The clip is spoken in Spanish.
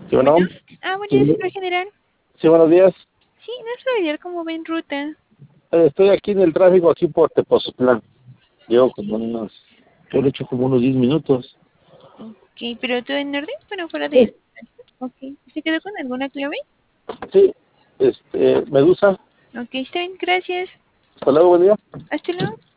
¿Sí o Bueno, no? buen día, Sí, señor general. sí, buenos días. Sí, no es familiar cómo va en ruta. Estoy aquí en el tráfico, aquí por Tepoztlán. Llevo como yo le echo como unos 10 minutos. Ok, pero todo en orden, bueno, fuera de... Sí, Ok, ¿se quedó con alguna clave? sí, Medusa. Ok, está bien, gracias. Hasta luego, buen día. Hasta luego.